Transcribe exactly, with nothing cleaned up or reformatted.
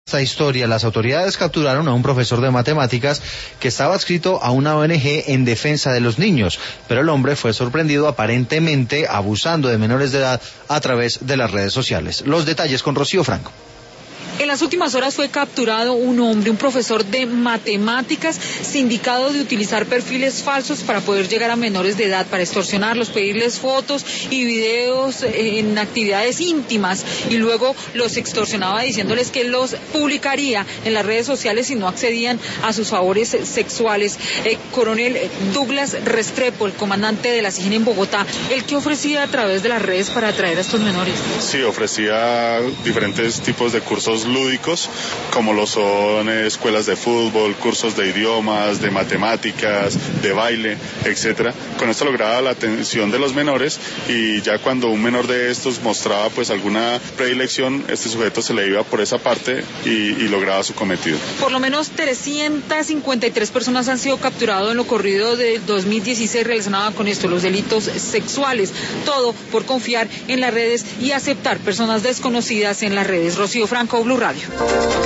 Esta historia, las autoridades capturaron a un profesor de matemáticas que estaba adscrito a una O N G en defensa de los niños, pero el hombre fue sorprendido aparentemente abusando de menores de edad a través de las redes sociales. Los detalles con Rocío Franco. En las últimas horas fue capturado un hombre, un profesor de matemáticas, sindicado de utilizar perfiles falsos para poder llegar a menores de edad, para extorsionarlos, pedirles fotos y videos en actividades íntimas, y luego los extorsionaba diciéndoles que los publicaría en las redes sociales si no accedían a sus favores sexuales. Eh, coronel Douglas Restrepo, el comandante de la SIJIN en Bogotá, ¿el qué ofrecía a través de las redes para atraer a estos menores? Sí, ofrecía diferentes tipos de cursos lúdicos, como lo son escuelas de fútbol, cursos de idiomas, de matemáticas, de baile, etcétera. Con esto lograba la atención de los menores, y ya cuando un menor de estos mostraba pues alguna predilección, este sujeto se le iba por esa parte y, y lograba su cometido. Por lo menos trescientas cincuenta y tres personas han sido capturadas en lo corrido del dos mil dieciséis relacionadas con esto, los delitos sexuales, todo por confiar en las redes y aceptar personas desconocidas en las redes. Rocío Franco, Blue Radio.